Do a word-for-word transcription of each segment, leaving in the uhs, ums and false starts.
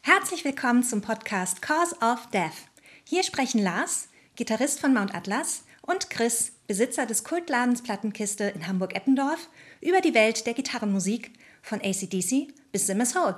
Herzlich willkommen zum Podcast Cause of Death. Hier sprechen Lars, Gitarrist von Mount Atlas, und Chris, Besitzer des Kultladens Plattenkiste in Hamburg-Eppendorf, über die Welt der Gitarrenmusik von A C D C bis Simmers Hole.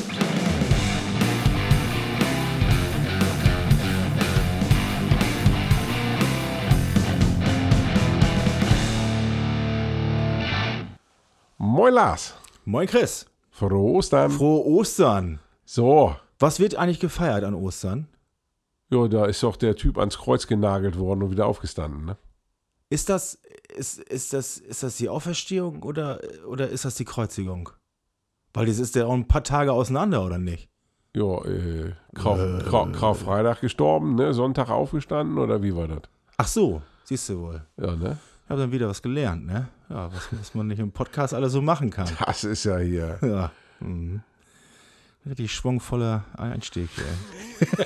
Moin Lars. Moin Chris. Frohe Ostern. Frohe Ostern. So. Was wird eigentlich gefeiert an Ostern? Ja, da ist doch der Typ ans Kreuz genagelt worden und wieder aufgestanden, ne? Ist das, ist, ist das, ist das die Auferstehung oder, oder ist das die Kreuzigung? Weil das ist ja auch ein paar Tage auseinander, oder nicht? Ja, äh, Karf, Äh. Karf, Karfreitag gestorben, ne? Sonntag aufgestanden oder wie war das? Ach so, siehst du wohl. Ja, ne? Ich habe dann wieder was gelernt, ne? Ja, was, was man nicht im Podcast alles so machen kann. Das ist ja hier. Ja. Mhm. Richtig schwungvoller Einstieg, ey.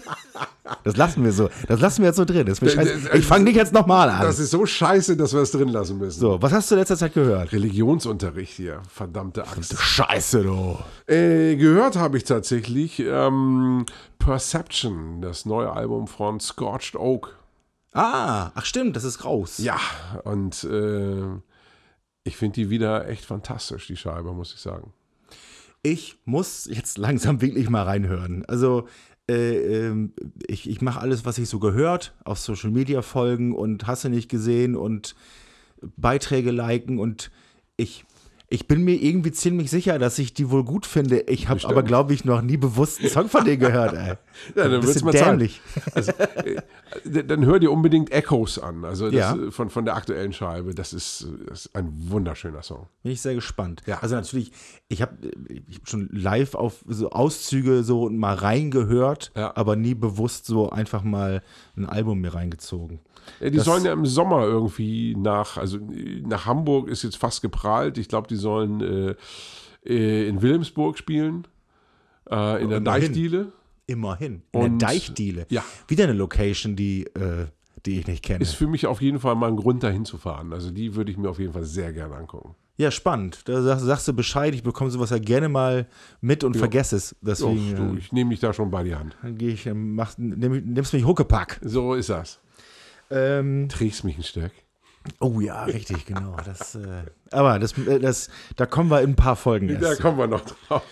Das lassen wir so. Das lassen wir jetzt so drin. Das ist mir scheiße. Ich fange nicht jetzt nochmal an. Das ist so scheiße, dass wir es drin lassen müssen. So, was hast du in letzter Zeit gehört? Religionsunterricht hier. Verdammte Axt. Scheiße, du. Äh, gehört habe ich tatsächlich ähm, Perception, das neue Album von Scorched Oak. Ah, ach stimmt, das ist raus. Ja, und äh, ich finde die wieder echt fantastisch, die Scheibe, muss ich sagen. Ich muss jetzt langsam wirklich mal reinhören. Also äh, ähm, ich, ich mache alles, was ich so gehört, auf Social Media folgen und hasse nicht gesehen und Beiträge liken und ich, ich bin mir irgendwie ziemlich sicher, dass ich die wohl gut finde. Ich habe aber, glaube ich, noch nie bewusst einen Song von denen gehört, ey. Ja, dann wird's mal dämlich. Also, äh, dann hör dir unbedingt Echoes an, also das, Ja. von, von der aktuellen Scheibe. Das ist, das ist ein wunderschöner Song. Bin ich sehr gespannt. Ja. Also natürlich, ich habe ich hab schon live auf so Auszüge so mal reingehört, Ja. aber nie bewusst so einfach mal ein Album mir reingezogen. Ja, die Das- sollen ja im Sommer irgendwie nach, also nach Hamburg ist jetzt fast geprahlt. Ich glaube, die sollen äh, äh, in Wilhelmsburg spielen, äh, in der Immerhin. Deichdiele. Immerhin. In Und- der Deichdiele. Ja. Wieder eine Location, die, äh, die ich nicht kenne. Ist für mich auf jeden Fall mal ein Grund, dahin zu fahren. Also die würde ich mir auf jeden Fall sehr gerne angucken. Ja, spannend. Da sagst, sagst du Bescheid, ich bekomme sowas ja gerne mal mit und Ja. vergesse es. Oh, Deswegen du, äh, ich nehme dich da schon bei die Hand. dann gehe ich, ähm, mach, nimm, nimmst mich Huckepack. So ist das. Ähm, Trägst mich ein Stück. oh ja, richtig, genau. Das, äh, aber das, äh, das, da kommen wir in ein paar Folgen erst Da zu. kommen wir noch drauf.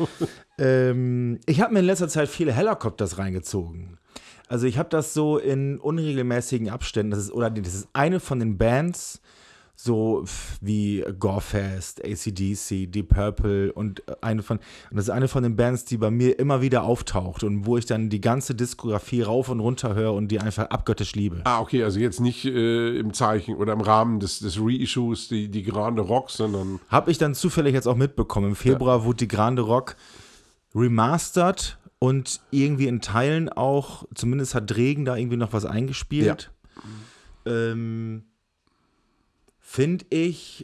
Ähm, ich habe mir in letzter Zeit viele Helicopters reingezogen. Also ich habe das so in unregelmäßigen Abständen. Das ist, oder das ist eine von den Bands, so wie Gorefest, A C D C, Deep Purple und eine von, und das ist eine von den Bands, die bei mir immer wieder auftaucht und wo ich dann die ganze Diskografie rauf und runter höre und die einfach abgöttisch liebe. Ah, okay, also jetzt nicht äh, im Zeichen oder im Rahmen des, des Reissues, die, die Grande Rock, sondern Habe ich dann zufällig jetzt auch mitbekommen. Im Februar wurde die Grande Rock remastered und irgendwie in Teilen auch, zumindest hat Dregen da irgendwie noch was eingespielt. Ähm, Finde ich,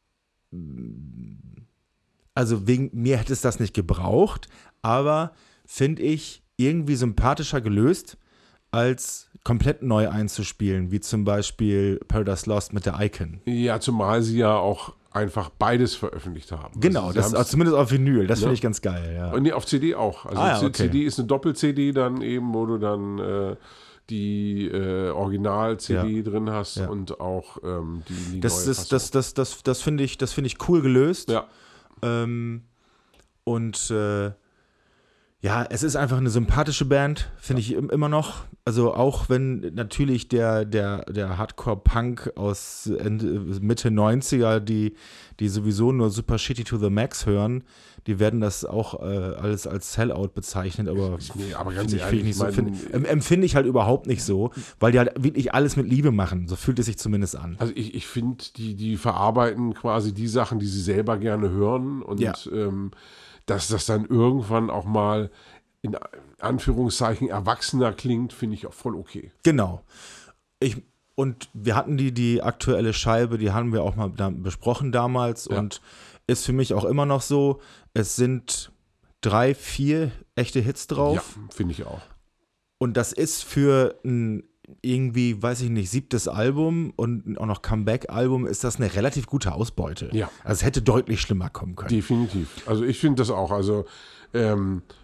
also wegen mir hätte es das nicht gebraucht, aber finde ich irgendwie sympathischer gelöst, als komplett neu einzuspielen, wie zum Beispiel Paradise Lost mit der Icon. ja, zumal sie ja auch einfach beides veröffentlicht haben. Genau, also sie das, haben's- also zumindest auf Vinyl, das Ja. finde ich ganz geil, ja. Und nee, auf C D auch. Also Ah, ja, C- okay. CD ist eine Doppel-C D dann eben, wo du dann äh, die äh, Original-C D Ja. drin hast Ja. und auch ähm, die, die Das, neue das, Fassung. das, das, das, das finde ich, das finde ich cool gelöst. Ja, Ähm, und äh, ja, es ist einfach eine sympathische Band, finde ich im- immer noch. Also auch wenn natürlich der, der, der Hardcore-Punk aus Ende, Mitte neunziger, die, die sowieso nur Super Shitty to the Max hören, die werden das auch äh, alles als Sellout bezeichnet, aber, ist mir aber ganz finde ich, ehrlich, finde ich nicht so, ich finde, mein, em- empfinde ich halt überhaupt nicht so, weil die halt wirklich alles mit Liebe machen. So fühlt es sich zumindest an. Also ich, ich finde, die, die verarbeiten quasi die Sachen, die sie selber gerne hören und Ja. ähm, dass das dann irgendwann auch mal in Anführungszeichen erwachsener klingt, finde ich auch voll okay. Genau. Ich, und wir hatten die, die aktuelle Scheibe, die haben wir auch mal da besprochen damals Ja. und ist für mich auch immer noch so, es sind drei, vier echte Hits drauf Ja, finde ich auch. und das ist für ein irgendwie, weiß ich nicht, siebtes Album und auch noch Comeback-Album, ist das eine relativ gute Ausbeute. Ja. Also es hätte deutlich schlimmer kommen können. Definitiv. Also ich finde das auch. Also ähm,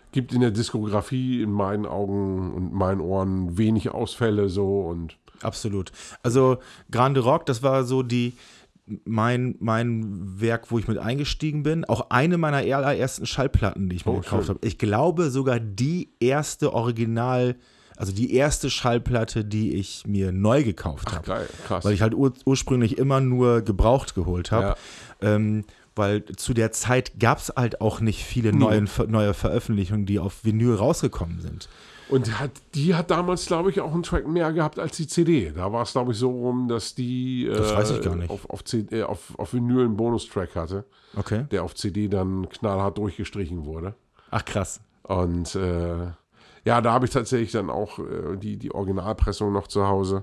gibt in der Diskografie in meinen Augen und meinen Ohren wenig Ausfälle so und Absolut. Also Grande Rock, das war so die mein, mein Werk, wo ich mit eingestiegen bin. Auch eine meiner allerersten Schallplatten, die ich mir Oh, gekauft schön. habe. Ich glaube sogar die erste Original, also die erste Schallplatte, die ich mir neu gekauft habe. geil, krass. Weil ich halt ur ursprünglich immer nur gebraucht geholt habe. Ja. Ähm, weil zu der Zeit gab es halt auch nicht viele neue, neue Veröffentlichungen, die auf Vinyl rausgekommen sind. Und hat, die hat damals, glaube ich, auch einen Track mehr gehabt als die C D. Da war es, glaube ich, so rum, dass die Das äh, weiß ich gar nicht. Auf, auf, C D, äh, auf, auf Vinyl einen Bonustrack hatte, Okay. der auf C D dann knallhart durchgestrichen wurde. Ach krass. Und äh, ja, da habe ich tatsächlich dann auch äh, die, die Originalpressung noch zu Hause.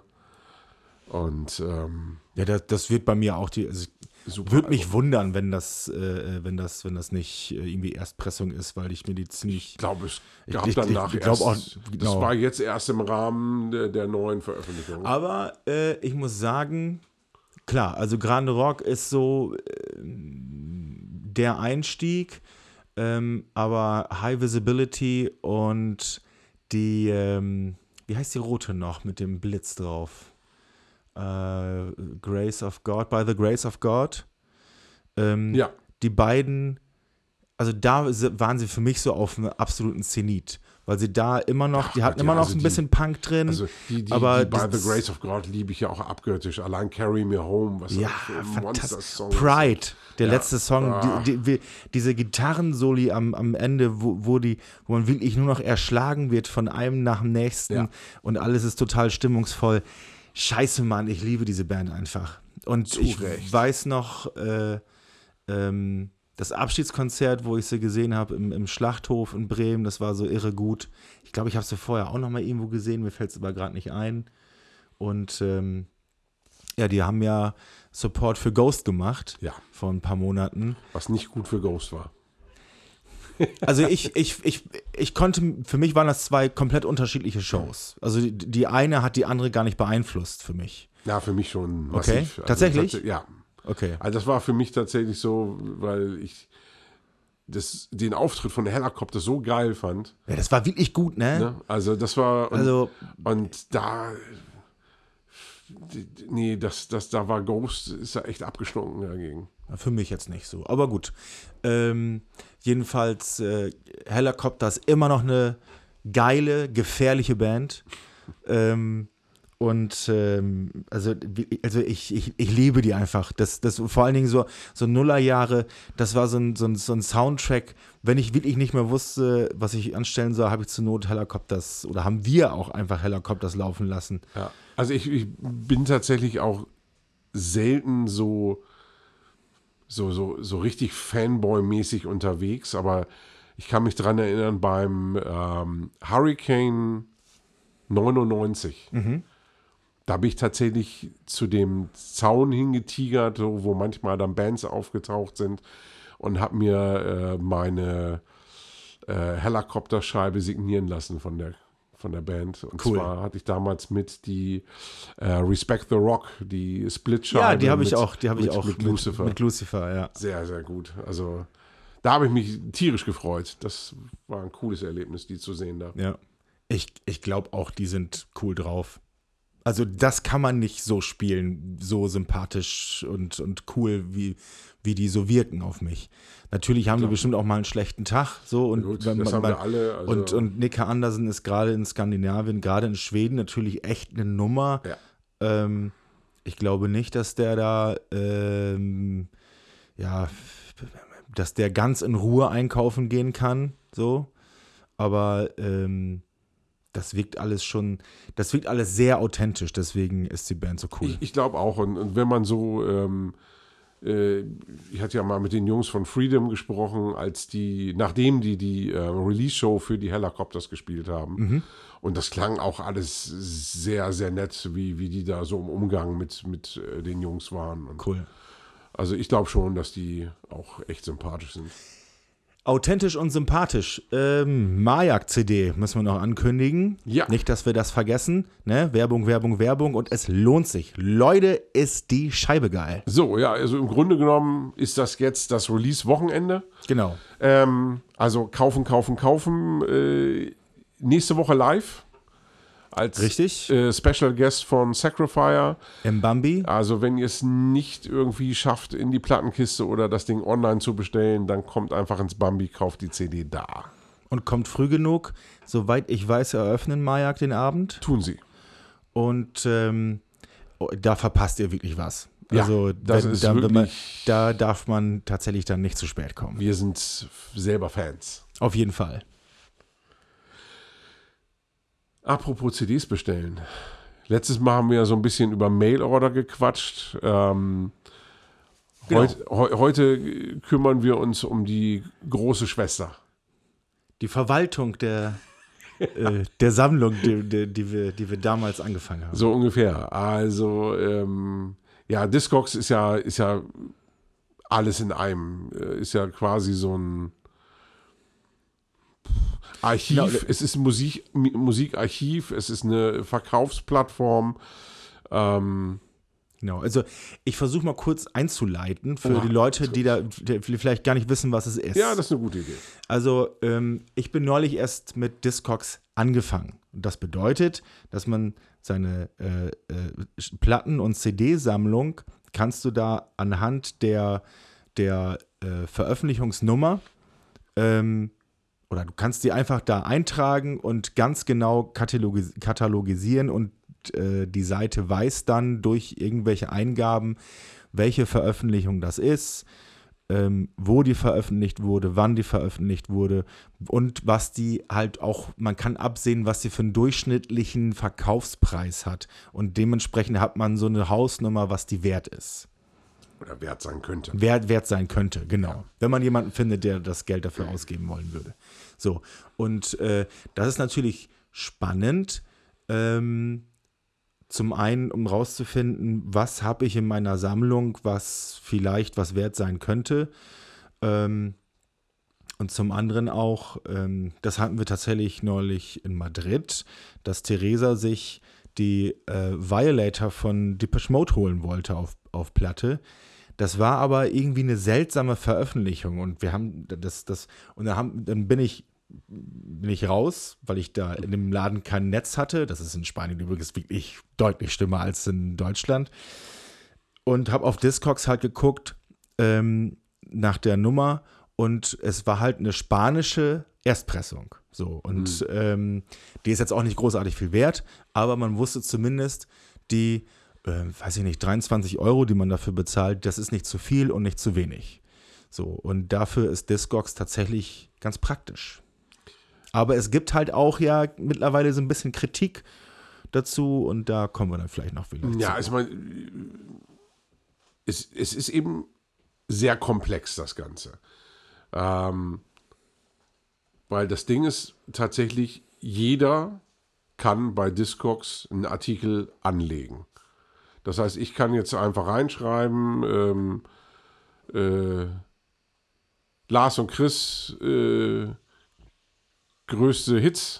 Und ähm, Ja, das, das wird bei mir auch die. Also super. würde mich wundern, wenn das, äh, wenn das, wenn das nicht äh, irgendwie Erstpressung ist, weil ich mir die ziemlich. Ich glaube, es Ich- gab ich- danach ich glaub erst. auch, Das genau. war jetzt erst im Rahmen der, der neuen Veröffentlichung. Aber äh, ich muss sagen, klar, also Grande Rock ist so äh, der Einstieg, ähm, aber High Visibility und die, ähm, wie heißt die rote noch mit dem Blitz drauf? Äh, Grace of God, by the Grace of God. Ähm, Ja. Die beiden, also da se- waren sie für mich so auf einem absoluten Zenit, weil sie da immer noch, die Ach hatten Gott, immer ja, noch also so ein die- bisschen Punk drin. Also die, die, aber die By das- the Grace of God liebe ich ja auch abgöttisch. Allein Carry Me Home, was Ja, das für ein fantastisch. Monster-Song ist. Pride, der Ja. letzte Song, Ah. die, die, wie- diese Gitarrensoli am, am Ende, wo, wo, die, wo man wirklich nur noch erschlagen wird von einem nach dem nächsten Ja. und alles ist total stimmungsvoll. Scheiße, Mann, ich liebe diese Band einfach. Und Zu ich Recht. weiß noch, äh, ähm, das Abschiedskonzert, wo ich sie gesehen habe im, im Schlachthof in Bremen, das war so irre gut. Ich glaube, ich habe sie vorher auch noch mal irgendwo gesehen, mir fällt es aber gerade nicht ein. Und ähm, ja, die haben ja Support für Ghost gemacht Ja, vor ein paar Monaten. was nicht gut für Ghost war. Also ich, ich, ich, ich konnte, für mich waren das zwei komplett unterschiedliche Shows. Also die, die eine hat die andere gar nicht beeinflusst für mich. Ja, für mich schon Okay, massiv. Also tatsächlich? tats- Ja. Okay. Also das war für mich tatsächlich so, weil ich das, den Auftritt von der Helicopter so geil fand. Ja, das war wirklich gut, ne? Ne? Also das war und, Also, und da nee, das, das da war Ghost, ist ja echt abgestunken dagegen. für mich jetzt nicht so. Aber gut. Ähm, jedenfalls, äh, Helicopter ist immer noch eine geile, gefährliche Band. Ähm, und ähm, also, wie- also ich, ich, ich liebe die einfach. Das, das vor allen Dingen so, so Nullerjahre, das war so ein, so, ein, so ein Soundtrack. Wenn ich wirklich nicht mehr wusste, was ich anstellen soll, habe ich zur Not Helicopters oder haben wir auch einfach Helicopters laufen lassen. Ja. Also ich, ich bin tatsächlich auch selten so so, so, so richtig Fanboy-mäßig unterwegs, aber ich kann mich dran erinnern beim ähm, Hurricane neunundneunzig. Da bin ich tatsächlich zu dem Zaun hingetigert, so, wo manchmal dann Bands aufgetaucht sind und habe mir äh, meine äh, Helikopterscheibe signieren lassen von der, von der Band. Und Cool. zwar hatte ich damals mit die äh, Respect the Rock, die Split-Scheibe. Ja, die habe ich mit- auch, die habe ich mit- auch mit Lucifer. Mit Lucifer, ja. Sehr, sehr gut. Also da habe ich mich tierisch gefreut. Das war ein cooles Erlebnis, die zu sehen da. Ja. Ich, ich glaube auch, die sind cool drauf. Also das kann man nicht so spielen, so sympathisch und, und cool, wie, wie die so wirken auf mich. Natürlich haben die bestimmt auch mal einen schlechten Tag. So, und, Gut, wenn das man- haben man- wir alle. Also, und, und Nicke Andersen ist gerade in Skandinavien, gerade in Schweden natürlich echt eine Nummer. Ja. Ähm, ich glaube nicht, dass der da, ähm, ja, dass der ganz in Ruhe einkaufen gehen kann. So. Aber ähm, das wirkt alles schon, das wirkt alles sehr authentisch, deswegen ist die Band so cool. Ich, ich glaube auch. Und, und wenn man so, ähm, äh, ich hatte ja mal mit den Jungs von Freedom gesprochen, als die, nachdem die die äh, Release-Show für die Helicopters gespielt haben. Mhm. Und das klang auch alles sehr, sehr nett, wie, wie die da so im Umgang mit, mit äh, den Jungs waren. Und Cool. also ich glaube schon, dass die auch echt sympathisch sind. Authentisch und sympathisch. Ähm, Majak-C D müssen wir noch ankündigen. Ja. Nicht, dass wir das vergessen. Ne? Werbung, Werbung, Werbung. Und es lohnt sich. Leute, ist die Scheibe geil. So, ja, also im Grunde genommen ist das jetzt das Release-Wochenende. Genau. Ähm, also kaufen, kaufen, kaufen. Äh, nächste Woche live. Als Richtig. Äh, Special Guest von Sacrifier. Im Bambi. Also wenn ihr es nicht irgendwie schafft, in die Plattenkiste oder das Ding online zu bestellen, dann kommt einfach ins Bambi, kauft die C D da. Und kommt früh genug. Soweit ich weiß, eröffnen Majak den Abend. Tun sie. Und ähm, oh, da verpasst ihr wirklich was. Ja, Also das wenn, ist da, wenn man, wirklich- da darf man tatsächlich dann nicht zu spät kommen. Wir sind selber Fans. Auf jeden Fall. Apropos C Ds bestellen. Letztes Mal haben wir ja so ein bisschen über Mail-Order gequatscht. Ähm, Genau. heut, heu, heute kümmern wir uns um die große Schwester. Die Verwaltung der, äh, der Sammlung, die, die, die, wir, die wir damals angefangen haben. So ungefähr. Also, ähm, ja, Discogs ist ja, ist ja alles in einem. Äh, Ist ja quasi so ein Archiv. Genau. Es ist ein Musik, Mi- Musikarchiv, es ist eine Verkaufsplattform. Ähm, Genau, also ich versuche mal kurz einzuleiten für Oha, die Leute, die da die vielleicht gar nicht wissen, was es ist. ja, das ist eine gute Idee. Also ähm, ich bin neulich erst mit Discogs angefangen. Und das bedeutet, dass man seine äh, äh, Platten- und C D-Sammlung kannst du da anhand der, der äh, Veröffentlichungsnummer ähm, oder du kannst die einfach da eintragen und ganz genau katalogis katalogisieren und äh, die Seite weiß dann durch irgendwelche Eingaben, welche Veröffentlichung das ist, ähm, wo die veröffentlicht wurde, wann die veröffentlicht wurde und was die halt auch, man kann absehen, was sie für einen durchschnittlichen Verkaufspreis hat und dementsprechend hat man so eine Hausnummer, was die wert ist. Oder wert sein könnte. Wert, wert sein könnte, genau. Wenn man jemanden findet, der das Geld dafür ausgeben wollen würde. So, und äh, das ist natürlich spannend, ähm, zum einen, um rauszufinden, was habe ich in meiner Sammlung, was vielleicht was wert sein könnte. Ähm, und zum anderen auch, ähm, das hatten wir tatsächlich neulich in Madrid, dass Theresa sich die äh, Violator von Depeche Mode holen wollte auf, auf Platte. Das war aber irgendwie eine seltsame Veröffentlichung und wir haben das, das, und dann, haben, dann bin ich bin ich raus, weil ich da in dem Laden kein Netz hatte. Das ist in Spanien übrigens wirklich deutlich schlimmer als in Deutschland. Und habe auf Discogs halt geguckt ähm, nach der Nummer und es war halt eine spanische Erstpressung. So, und mhm. ähm, die ist jetzt auch nicht großartig viel wert, aber man wusste zumindest, die, äh, weiß ich nicht, dreiundzwanzig Euro, die man dafür bezahlt, das ist nicht zu viel und nicht zu wenig. So, und dafür ist Discogs tatsächlich ganz praktisch. Aber es gibt halt auch ja mittlerweile so ein bisschen Kritik dazu und da kommen wir dann vielleicht noch wieder Ja, zu. also man, es, es ist eben sehr komplex, das Ganze. Ähm, weil das Ding ist tatsächlich, jeder kann bei Discogs einen Artikel anlegen. Das heißt, ich kann jetzt einfach reinschreiben, ähm, äh, Lars und Chris, äh, größte Hits.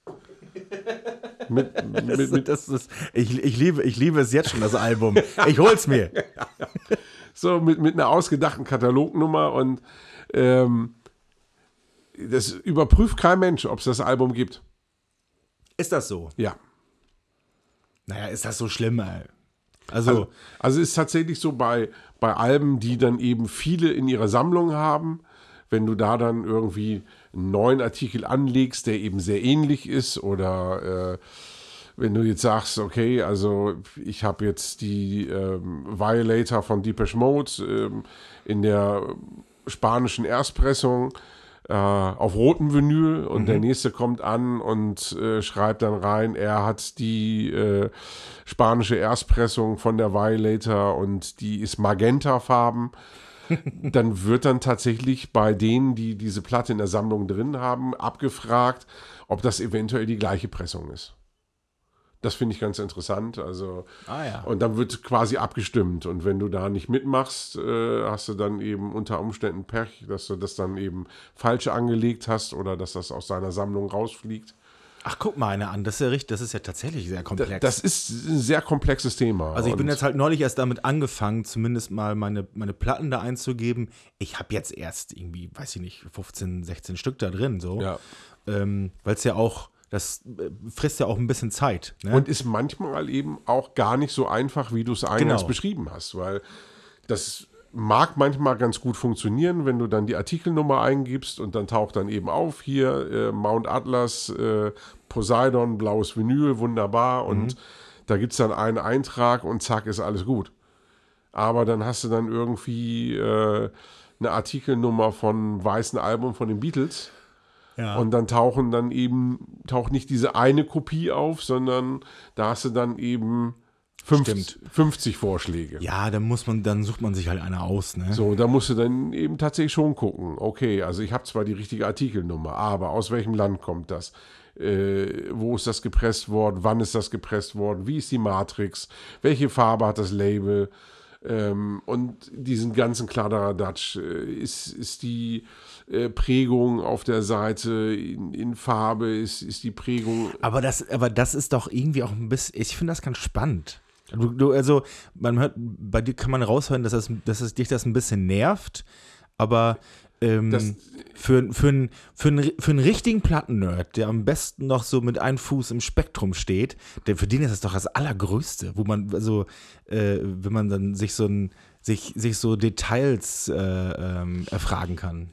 Mit, mit, das, mit, das ist, ich, ich, liebe, ich liebe es jetzt schon, das Album. Ich hol's mir. so mit, mit einer ausgedachten Katalognummer und ähm, das überprüft kein Mensch, ob es das Album gibt. Ist das so? Ja. Naja, ist das so schlimm, ey? Also, Also, also es ist tatsächlich so bei, bei Alben, die dann eben viele in ihrer Sammlung haben, wenn du da dann irgendwie einen neuen Artikel anlegst, der eben sehr ähnlich ist oder äh, wenn du jetzt sagst, okay, also ich habe jetzt die ähm, Violator von Depeche Mode ähm, in der spanischen Erstpressung äh, auf rotem Vinyl und mhm. der nächste kommt an und äh, schreibt dann rein, er hat die äh, spanische Erstpressung von der Violator und die ist magentafarben. Dann wird dann tatsächlich bei denen, die diese Platte in der Sammlung drin haben, abgefragt, ob das eventuell die gleiche Pressung ist. Das finde ich ganz interessant. Also, Ah, ja. und dann wird quasi abgestimmt. Und wenn du da nicht mitmachst, äh, hast du dann eben unter Umständen Pech, dass du das dann eben falsch angelegt hast oder dass das aus deiner Sammlung rausfliegt. Ach, guck mal eine an, das ist ja richtig, das ist ja tatsächlich sehr komplex. Da, das ist ein sehr komplexes Thema. Also ich bin Und jetzt halt neulich erst damit angefangen, zumindest mal meine, meine Platten da einzugeben. Ich habe jetzt erst irgendwie, weiß ich nicht, fünfzehn, sechzehn Stück da drin, so. Ja. Ähm, weil es ja auch, das äh, frisst ja auch ein bisschen Zeit. Ne? Und ist manchmal eben auch gar nicht so einfach, wie du es eingangs Genau. beschrieben hast, weil das mag manchmal ganz gut funktionieren, wenn du dann die Artikelnummer eingibst und dann taucht dann eben auf, hier äh, Mount Atlas, äh, Poseidon, blaues Vinyl, wunderbar und Mhm. da gibt es dann einen Eintrag und zack ist alles gut. Aber dann hast du dann irgendwie äh, eine Artikelnummer von weißen Album von den Beatles. Ja. Und dann tauchen dann eben, taucht nicht diese eine Kopie auf, sondern da hast du dann eben fünfzig, Stimmt. fünfzig Vorschläge. Ja, dann muss man, dann sucht man sich halt eine aus, ne? So, da musst du dann eben tatsächlich schon gucken. Okay, also ich habe zwar die richtige Artikelnummer, aber aus welchem Land kommt das? Äh, wo ist das gepresst worden? Wann ist das gepresst worden? Wie ist die Matrix? Welche Farbe hat das Label? Ähm, und diesen ganzen Kladderadatsch, äh, ist, ist die äh, Prägung auf der Seite in, in Farbe, ist, ist die Prägung. Aber das, aber das ist doch irgendwie auch ein bisschen, ich finde das ganz spannend. Du, du, also, man hört, bei dir kann man raushören, dass, das, dass es dich das ein bisschen nervt, aber ähm, Das- für, für, einen, für, einen, für einen richtigen Plattennerd, der am besten noch so mit einem Fuß im Spektrum steht, der, für den ist das doch das Allergrößte, wo man, also, äh, wenn man dann sich so ein, sich, sich so Details äh, ähm, erfragen kann.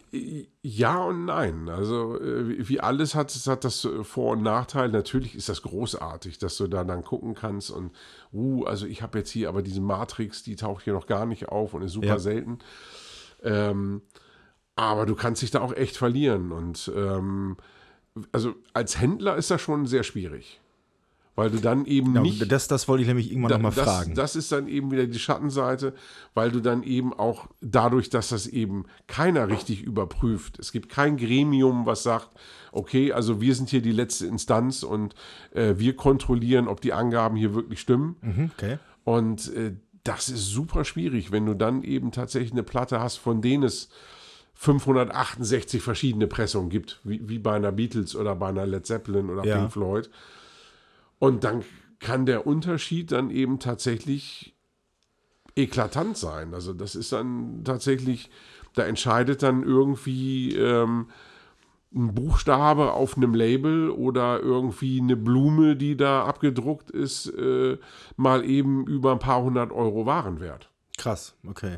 Ja und nein. Also äh, wie- wie alles hat, es hat das äh, Vor- und Nachteil. Natürlich ist das großartig, dass du da dann gucken kannst und, uh, also ich habe jetzt hier aber diese Matrix, die taucht hier noch gar nicht auf und ist super Ja. selten. Ähm, aber du kannst dich da auch echt verlieren. Und ähm, also als Händler ist das schon sehr schwierig. Weil du dann eben Ja, nicht. das, das wollte ich nämlich irgendwann Da- nochmal das, fragen. Das ist dann eben wieder die Schattenseite, weil du dann eben auch dadurch, dass das eben keiner richtig überprüft, es gibt kein Gremium, was sagt, okay, also wir sind hier die letzte Instanz und äh, wir kontrollieren, ob die Angaben hier wirklich stimmen. Mhm, okay. Und äh, das ist super schwierig, wenn du dann eben tatsächlich eine Platte hast, von denen es fünfhundertachtundsechzig verschiedene Pressungen gibt, wie, wie bei einer Beatles oder bei einer Led Zeppelin oder Ja. Pink Floyd. Und dann kann der Unterschied dann eben tatsächlich eklatant sein. Also das ist dann tatsächlich, da entscheidet dann irgendwie ähm, ein Buchstabe auf einem Label oder irgendwie eine Blume, die da abgedruckt ist, äh, mal eben über ein paar hundert Euro Warenwert. Krass, okay.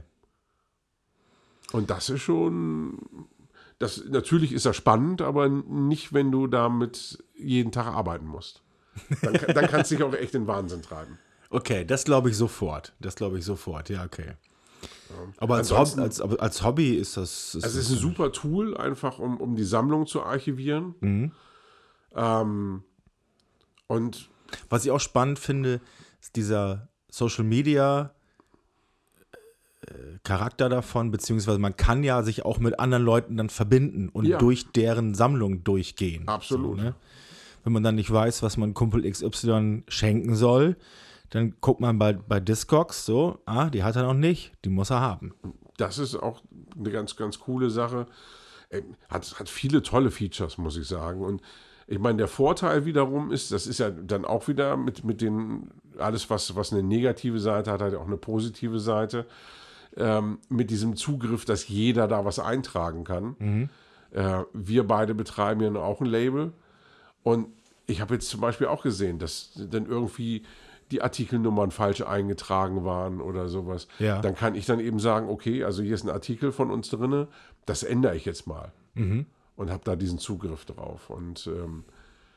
Und das ist schon, das, natürlich ist das spannend, aber nicht, wenn du damit jeden Tag arbeiten musst. Dann, dann kannst du dich auch echt in den Wahnsinn treiben. Okay, das glaube ich sofort. Das glaube ich sofort, ja, okay. Aber als, Hob Ansonsten- als, aber als Hobby ist das. Ist Also es das ist ein super Tool, einfach um, um die Sammlung zu archivieren. Mhm. Ähm, und Was ich auch spannend finde, ist dieser Social Media äh, Charakter davon, beziehungsweise man kann ja sich auch mit anderen Leuten dann verbinden und Ja. durch deren Sammlung durchgehen. Absolut. So, ne? Wenn man dann nicht weiß, was man Kumpel X Y schenken soll, dann guckt man bei, bei Discogs so, ah, die hat er noch nicht, die muss er haben. das ist auch eine ganz, ganz coole Sache. Äh, Hat, hat viele tolle Features, muss ich sagen. Und ich meine, der Vorteil wiederum ist, das ist ja dann auch wieder mit, mit den, alles, was, was eine negative Seite hat, hat ja auch eine positive Seite. Ähm, mit diesem Zugriff, dass jeder da was eintragen kann. Äh, wir beide betreiben ja auch ein Label. Und ich habe jetzt zum Beispiel auch gesehen, dass dann irgendwie die Artikelnummern falsch eingetragen waren oder sowas. Ja. Dann kann ich dann eben sagen, okay, also hier ist ein Artikel von uns drin, das ändere ich jetzt mal. Und habe da diesen Zugriff drauf. Und ähm,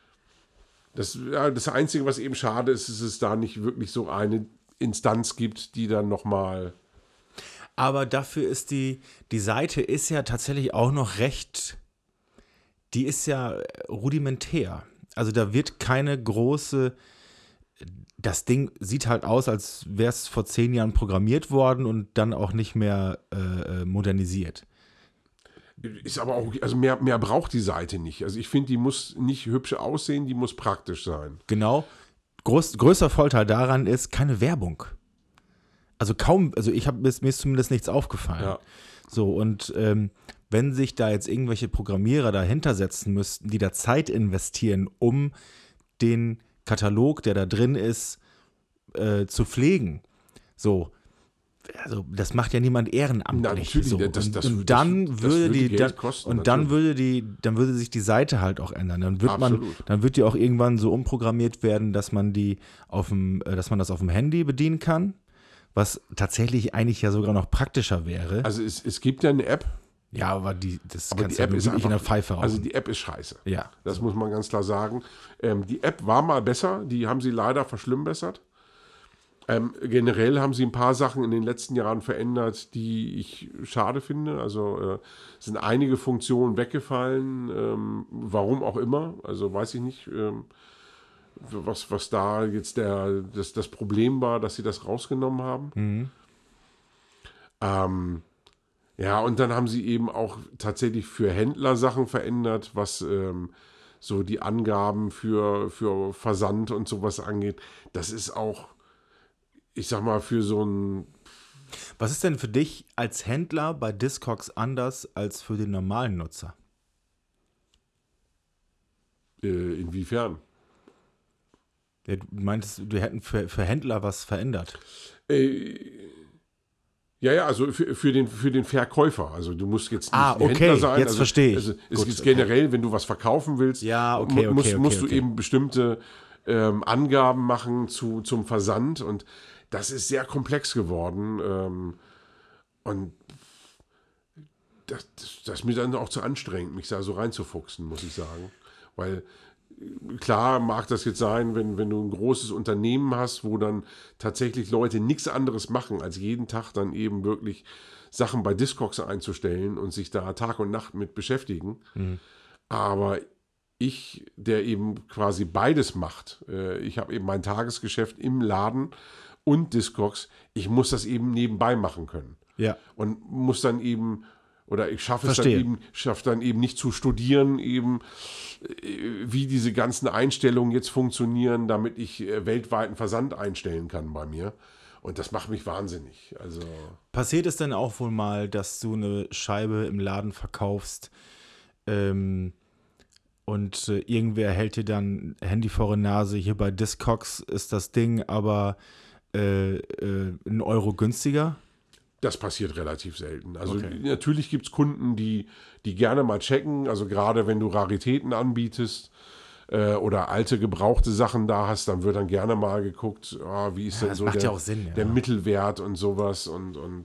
das, ja, das Einzige, was eben schade ist, ist, dass es da nicht wirklich so eine Instanz gibt, die dann nochmal. Aber dafür ist die, die Seite ist ja tatsächlich auch noch recht, die ist ja rudimentär. Also da wird keine große, das Ding sieht halt aus, als wäre es vor zehn Jahren programmiert worden und dann auch nicht mehr äh, modernisiert. Ist aber auch, also mehr, mehr braucht die Seite nicht. Also ich finde, die muss nicht hübsch aussehen, die muss praktisch sein. Genau. groß, größter Vorteil daran ist keine Werbung. Also kaum, also ich habe mir ist zumindest nichts aufgefallen. Ja. So, und ähm, wenn sich da jetzt irgendwelche Programmierer dahinter setzen müssten, die da Zeit investieren, um den Katalog, der da drin ist, äh, zu pflegen, so, also das macht ja niemand ehrenamtlich. Na, natürlich, so. das- und, das- und das- dann das würde würde die Geld dann, kosten, und dann natürlich. würde die, dann würde sich die Seite halt auch ändern. Dann wird man, Absolut. dann wird die auch irgendwann so umprogrammiert werden, dass man die auf dem, äh, dass man das auf dem Handy bedienen kann, was tatsächlich eigentlich ja sogar noch praktischer wäre. Also es, es gibt ja eine App, Ja, aber die, das aber kannst die du App ja ist wirklich einfach, in der Pfeife rauchen. also die App ist scheiße. ja. Das muss man ganz klar sagen. Ähm, die App war mal besser, die haben sie leider verschlimmbessert. Ähm, generell haben sie ein paar Sachen in den letzten Jahren verändert, die ich schade finde. Also äh, sind einige Funktionen weggefallen, ähm, warum auch immer. Also weiß ich nicht, ähm, was, was da jetzt der, das, das Problem war, dass sie das rausgenommen haben. Mhm. Ähm, ja, und dann haben sie eben auch tatsächlich für Händler Sachen verändert, was ähm, so die Angaben für, für Versand und sowas angeht. Das ist auch, ich sag mal, für so ein, Was ist denn für dich als Händler bei Discogs anders als für den normalen Nutzer? äh, inwiefern? Ja, du meintest, wir hätten für, für Händler was verändert. Äh, ja, ja, also für, für, den, für den Verkäufer. Also du musst jetzt nicht Ah, ein okay, Händler sein. jetzt also, verstehe ich. Also es Gut, ist okay. generell, wenn du was verkaufen willst, Ja, okay, mu- musst, okay, okay, musst du okay. eben bestimmte ähm, Angaben machen zu, zum Versand. Und das ist sehr komplex geworden. Ähm, und das, das, das ist mir dann auch zu anstrengend, mich da so reinzufuchsen, muss ich sagen. Weil klar mag das jetzt sein, wenn, wenn du ein großes Unternehmen hast, wo dann tatsächlich Leute nichts anderes machen, als jeden Tag dann eben wirklich Sachen bei Discogs einzustellen und sich da Tag und Nacht mit beschäftigen. Mhm. Aber ich, der eben quasi beides macht, äh, ich habe eben mein Tagesgeschäft im Laden und Discogs, ich muss das eben nebenbei machen können. Ja. Und muss dann eben, oder ich schaffe es dann Verstehe. eben, schaffe dann eben nicht zu studieren, eben äh, wie diese ganzen Einstellungen jetzt funktionieren, damit ich äh, weltweiten Versand einstellen kann bei mir. Und das macht mich wahnsinnig. Also Passiert es denn auch wohl mal, dass du eine Scheibe im Laden verkaufst ähm, und äh, irgendwer hält dir dann Handy vor die Nase, hier bei Discogs ist das Ding aber äh, äh, einen Euro günstiger? das passiert relativ selten. Also Okay. natürlich gibt es Kunden, die, die gerne mal checken, also gerade wenn du Raritäten anbietest äh, oder alte gebrauchte Sachen da hast, dann wird dann gerne mal geguckt, ah, wie ist denn das so macht der, ja auch Sinn, ja. der Mittelwert und sowas und, und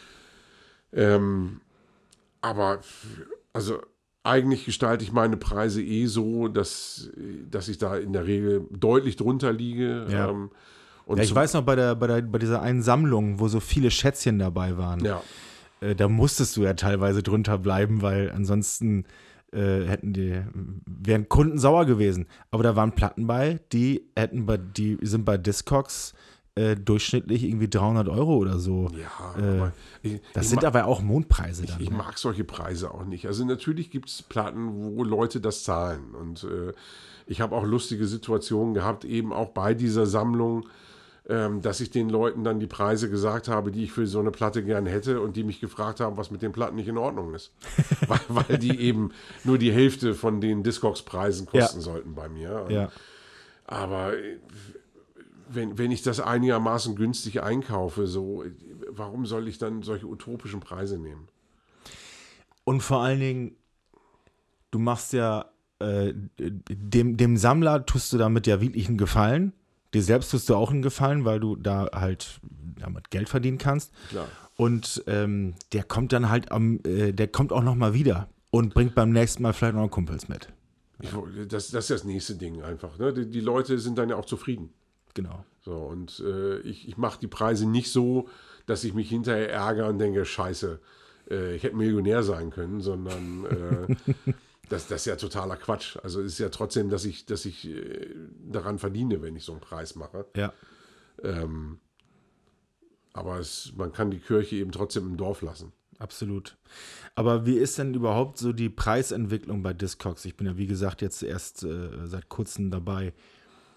ähm, aber also eigentlich gestalte ich meine Preise eh so, dass, dass ich da in der Regel deutlich drunter liege. Ja. Ähm, und Ja, ich zum- weiß noch, bei, der, bei, der, bei dieser einen Sammlung, wo so viele Schätzchen dabei waren, Ja, äh, da musstest du ja teilweise drunter bleiben, weil ansonsten äh, hätten die, wären Kunden sauer gewesen. Aber da waren Platten bei, die hätten bei, die sind bei Discogs äh, durchschnittlich irgendwie dreihundert Euro oder so. ja. Äh, aber ich, Das ich sind ma- aber auch Mondpreise dann. Ich ne? mag solche Preise auch nicht. Also natürlich gibt es Platten, wo Leute das zahlen. Und äh, ich habe auch lustige Situationen gehabt, eben auch bei dieser Sammlung, ähm, dass ich den Leuten dann die Preise gesagt habe, die ich für so eine Platte gern hätte und die mich gefragt haben, was mit den Platten nicht in Ordnung ist. weil, weil die eben nur die Hälfte von den Discogs-Preisen kosten Ja. sollten bei mir. Und, Ja. aber äh, wenn, wenn ich das einigermaßen günstig einkaufe, so, äh, warum soll ich dann solche utopischen Preise nehmen? Und vor allen Dingen, du machst ja äh, dem, dem Sammler tust du damit ja wirklich einen Gefallen. Dir selbst tust du auch einen Gefallen, weil du da halt damit Geld verdienen kannst. Klar. Und ähm, der kommt dann halt am, äh, der kommt auch nochmal wieder und bringt beim nächsten Mal vielleicht noch Kumpels mit. Ich, das, das ist das nächste Ding einfach. Ne? Die, die Leute sind dann ja auch zufrieden. Genau. So, und äh, ich, ich mache die Preise nicht so, dass ich mich hinterher ärgere und denke, scheiße, äh, ich hätte Millionär sein können, sondern äh, das, das ist ja totaler Quatsch. Also es ist ja trotzdem, dass ich, dass ich äh, daran verdiene, wenn ich so einen Preis mache. Ja. Ähm, aber es, man kann die Kirche eben trotzdem im Dorf lassen. Absolut. Aber wie ist denn überhaupt so die Preisentwicklung bei Discogs? Ich bin ja, wie gesagt, jetzt erst äh, seit kurzem dabei.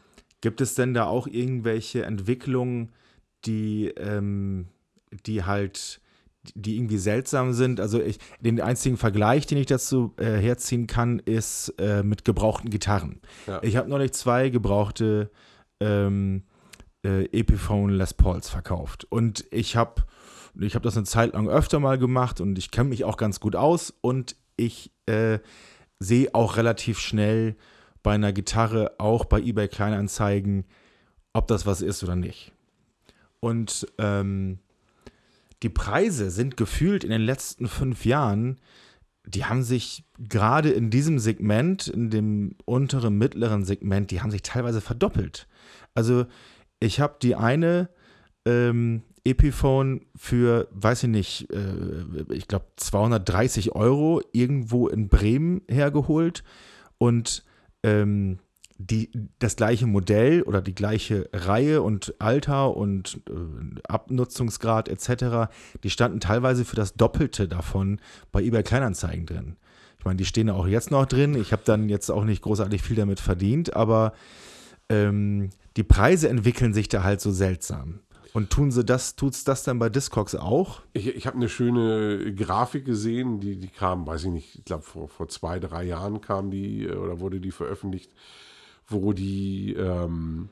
Gibt es denn da auch irgendwelche Entwicklungen, die, ähm, die halt, die irgendwie seltsam sind? Also ich, den einzigen Vergleich, den ich dazu äh, herziehen kann, ist äh, mit gebrauchten Gitarren. Ja. Ich habe neulich zwei gebrauchte ähm, äh, Epiphone Les Pauls verkauft. Und ich habe ich hab das eine Zeit lang öfter mal gemacht und ich kenne mich auch ganz gut aus und ich äh, sehe auch relativ schnell bei einer Gitarre, auch bei eBay Kleinanzeigen, ob das was ist oder nicht. Und ähm, die Preise sind gefühlt in den letzten fünf Jahren, die haben sich gerade in diesem Segment, in dem unteren, mittleren Segment, die haben sich teilweise verdoppelt. Also ich habe die eine ähm, Epiphone für, weiß ich nicht, äh, ich glaube zweihundertdreißig Euro irgendwo in Bremen hergeholt und ähm, die, das gleiche Modell oder die gleiche Reihe und Alter und äh, Abnutzungsgrad et cetera, die standen teilweise für das Doppelte davon bei eBay Kleinanzeigen drin. Ich meine, die stehen auch jetzt noch drin. Ich habe dann jetzt auch nicht großartig viel damit verdient, aber ähm, die Preise entwickeln sich da halt so seltsam. Und tun sie das, tut's das dann bei Discogs auch? Ich, ich habe eine schöne Grafik gesehen, die, die kam, weiß ich nicht, ich glaube vor, vor zwei, drei Jahren kam die oder wurde die veröffentlicht, wo die ähm,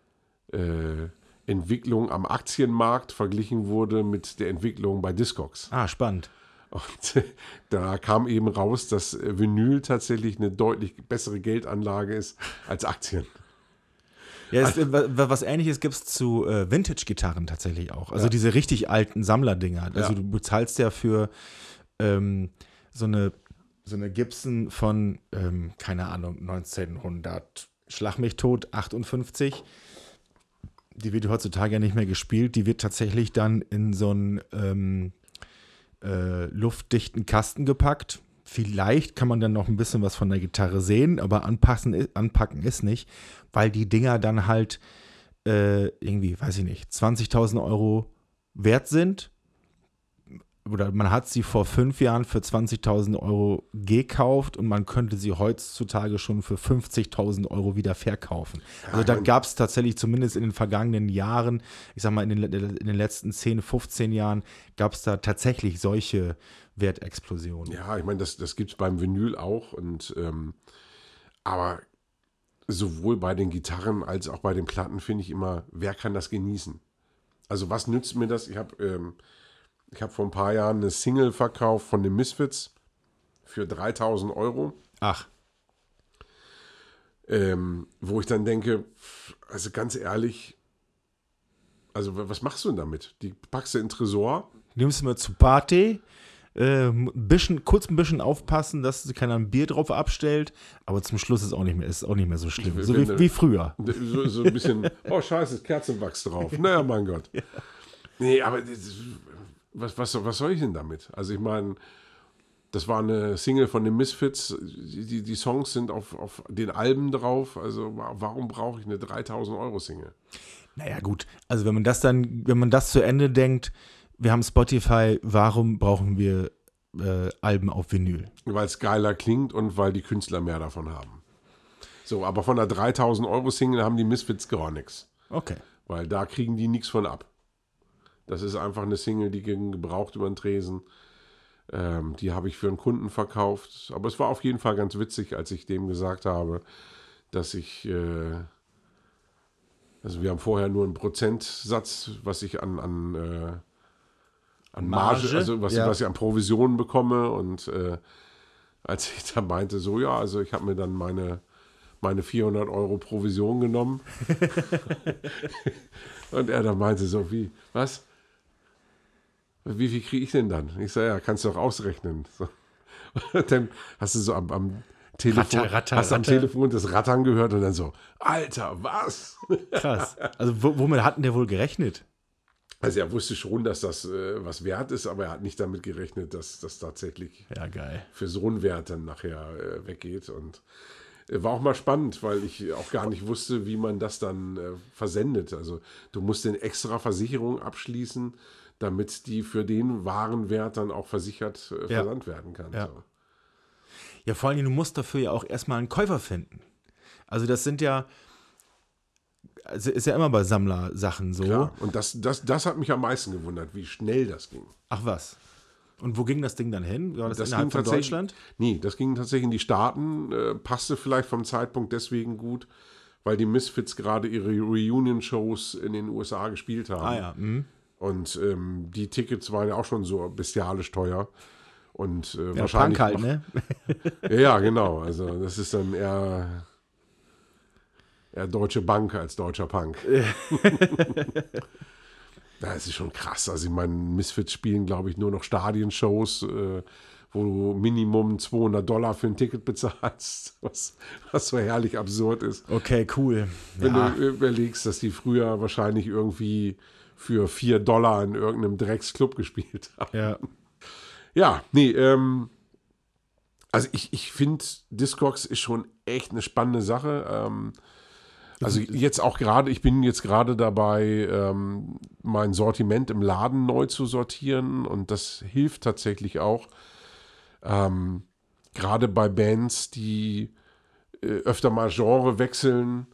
äh, Entwicklung am Aktienmarkt verglichen wurde mit der Entwicklung bei Discogs. Ah, spannend. Und da kam eben raus, dass Vinyl tatsächlich eine deutlich bessere Geldanlage ist als Aktien. Ja, es, was Ähnliches gibt es zu äh, Vintage-Gitarren tatsächlich auch. Also ja. diese richtig alten Sammlerdinger. Also ja. du bezahlst ja für ähm, so, eine, so eine Gibson von, ähm, keine Ahnung, neunzehnhundert, schlag mich tot, achtundfünfzig. Die wird heutzutage ja nicht mehr gespielt. Die wird tatsächlich dann in so einen ähm, äh, luftdichten Kasten gepackt. Vielleicht kann man dann noch ein bisschen was von der Gitarre sehen, aber anpassen, anpacken ist nicht, weil die Dinger dann halt äh, irgendwie, weiß ich nicht, zwanzigtausend Euro wert sind. Oder man hat sie vor fünf Jahren für zwanzigtausend Euro gekauft und man könnte sie heutzutage schon für fünfzigtausend Euro wieder verkaufen. Also da gab es tatsächlich zumindest in den vergangenen Jahren, ich sag mal in den, in den letzten zehn, fünfzehn Jahren, gab es da tatsächlich solche Wertexplosionen. Ja, ich meine, das, das gibt es beim Vinyl auch. Und ähm, aber sowohl bei den Gitarren als auch bei den Platten finde ich immer, wer kann das genießen? Also was nützt mir das? Ich habe ähm, ich habe vor ein paar Jahren eine Single verkauft von den Misfits für dreitausend Euro. Ach. Ähm, wo ich dann denke, also ganz ehrlich, also was machst du denn damit? Die packst du in den Tresor? Nimmst du mal zu Party, äh, bisschen, kurz ein bisschen aufpassen, dass keiner ein Bier drauf abstellt, aber zum Schluss ist auch nicht mehr, ist auch nicht mehr so schlimm. So wie, wie früher. So, so ein bisschen, oh scheiße, Kerzenwachs drauf. Naja, mein Gott. Ja. Nee, aber was, was, was soll ich denn damit? Also ich meine, das war eine Single von den Misfits. Die, die Songs sind auf, auf den Alben drauf. Also warum brauche ich eine dreitausend Euro Single? Naja gut, also wenn man das dann, wenn man das zu Ende denkt, wir haben Spotify, warum brauchen wir äh, Alben auf Vinyl? Weil es geiler klingt und weil die Künstler mehr davon haben. So, aber von der dreitausend Euro Single haben die Misfits gar nichts. Okay. Weil da kriegen die nichts von ab. Das ist einfach eine Single, die ging gebraucht über den Tresen. Ähm, die habe ich für einen Kunden verkauft. Aber es war auf jeden Fall ganz witzig, als ich dem gesagt habe, dass ich, äh, also wir haben vorher nur einen Prozentsatz, was ich an, an, äh, an Marge, Marge, also was, ja. was ich an Provisionen bekomme. Und äh, als ich dann meinte, so ja, also ich habe mir dann meine, meine vierhundert Euro Provision genommen. Und er dann meinte so, wie, was? Wie viel kriege ich denn dann? Ich sage, ja, kannst du doch ausrechnen. So. Und dann hast du so am, am Telefon, Ratter, ratter, hast am ratter. Telefon das Rattern gehört und dann so, Alter, was? Krass. Also w- womit hatten der wohl gerechnet? Also er wusste schon, dass das äh, was wert ist, aber er hat nicht damit gerechnet, dass das tatsächlich Ja, geil. für so einen Wert dann nachher äh, weggeht. Und äh, war auch mal spannend, weil ich auch gar nicht wusste, wie man das dann äh, versendet. Also du musst eine extra Versicherung abschließen, damit die für den wahren Wert dann auch versichert äh, Ja. versandt werden kann. Ja. So. Ja, vor allem, du musst dafür ja auch erstmal einen Käufer finden. Also das sind ja, also ist ja immer bei Sammlersachen so. Ja, und das, das, das hat mich am meisten gewundert, wie schnell das ging. Ach was. Und wo ging das Ding dann hin? War das, Das innerhalb ging von tatsächlich- Deutschland? Nee, das ging tatsächlich in die Staaten, äh, passte vielleicht vom Zeitpunkt deswegen gut, weil die Misfits gerade ihre Reunion-Shows in den U S A gespielt haben. Ah ja. Mhm. Und ähm, die Tickets waren ja auch schon so bestialisch teuer. Und äh, Ja, wahrscheinlich Punk halt, noch, ne? Ja, ja, genau. Also das ist dann eher, eher Deutsche Bank als deutscher Punk. Das ist schon krass. Also ich meine, Misfits spielen, glaube ich, nur noch Stadionshows, äh, wo du Minimum zweihundert Dollar für ein Ticket bezahlst, was, was so herrlich absurd ist. Okay, cool. Wenn Ja. du überlegst, dass die früher wahrscheinlich irgendwie für vier Dollar in irgendeinem Drecksclub gespielt haben. Ja. Ja, nee, ähm, also ich, ich finde, Discogs ist schon echt eine spannende Sache. Ähm, also jetzt auch gerade, ich bin jetzt gerade dabei, ähm, mein Sortiment im Laden neu zu sortieren und das hilft tatsächlich auch. Ähm, gerade bei Bands, die äh, öfter mal Genre wechseln,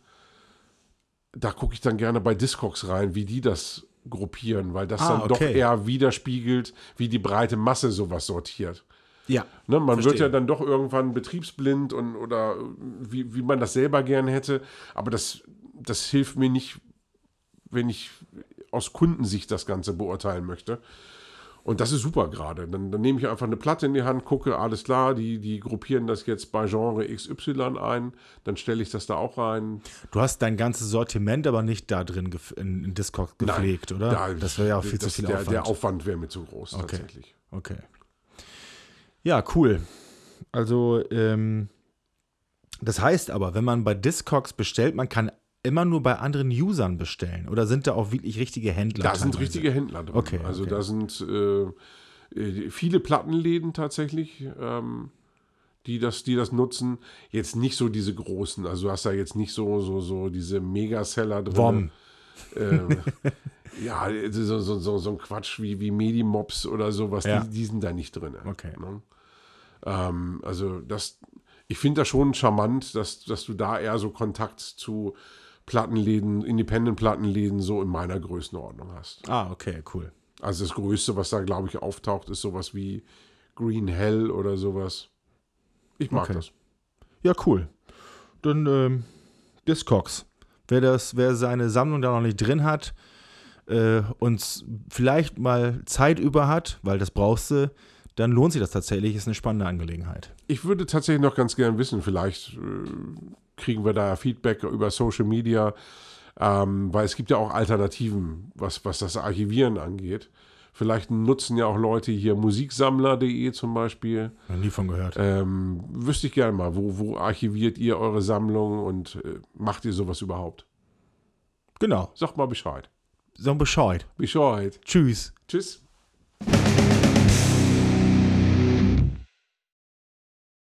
da gucke ich dann gerne bei Discogs rein, wie die das gruppieren, weil das Ah, dann doch okay. eher widerspiegelt, wie die breite Masse sowas sortiert. Ja. Ne, man wird Verstehe. ja dann doch irgendwann betriebsblind und oder wie, wie man das selber gerne hätte, aber das, das hilft mir nicht, wenn ich aus Kundensicht das Ganze beurteilen möchte. Und das ist super gerade. Dann, dann nehme ich einfach eine Platte in die Hand, gucke, alles klar, die, die gruppieren das jetzt bei Genre X Y ein, dann stelle ich das da auch rein. Du hast dein ganzes Sortiment aber nicht da drin gef- in, in Discogs gepflegt, Nein, oder? da- das wäre ja auch viel das, zu viel der, Aufwand. Der Aufwand wäre mir zu groß, Okay. tatsächlich. Okay. Ja, cool. Also, ähm, das heißt aber, wenn man bei Discogs bestellt, man kann immer nur bei anderen Usern bestellen. Oder sind da auch wirklich richtige Händler? Da sind teilweise? richtige Händler drin. Okay, also okay. da sind äh, äh, viele Plattenläden tatsächlich, ähm, die, das, die das nutzen. Jetzt nicht so diese großen. Also du hast da jetzt nicht so, so, so diese Megaseller drin. Wom. Ähm, ja, so, so, so, so ein Quatsch wie, wie Medimops oder sowas, Ja. die, die sind da nicht drin. Okay. Ne? Ähm, also das, ich finde das schon charmant, dass, dass du da eher so Kontakt zu Plattenläden, Independent-Plattenläden so in meiner Größenordnung hast. Ah, okay, cool. Also das Größte, was da, glaube ich, auftaucht, ist sowas wie Green Hell oder sowas. Ich mag Okay. das. Ja, cool. Dann ähm, Discogs. Wer, das, wer seine Sammlung da noch nicht drin hat äh, und vielleicht mal Zeit über hat, weil das brauchst du, dann lohnt sich das tatsächlich. Ist eine spannende Angelegenheit. Ich würde tatsächlich noch ganz gern wissen, vielleicht äh, kriegen wir da Feedback über Social Media, ähm, weil es gibt ja auch Alternativen, was, was das Archivieren angeht. Vielleicht nutzen ja auch Leute hier musiksammler punkt de zum Beispiel. Noch nie von gehört. Ähm, wüsste ich gerne mal, wo, wo archiviert ihr eure Sammlung und äh, macht ihr sowas überhaupt? Genau. Sagt mal Bescheid. So Bescheid. Bescheid. Tschüss. Tschüss.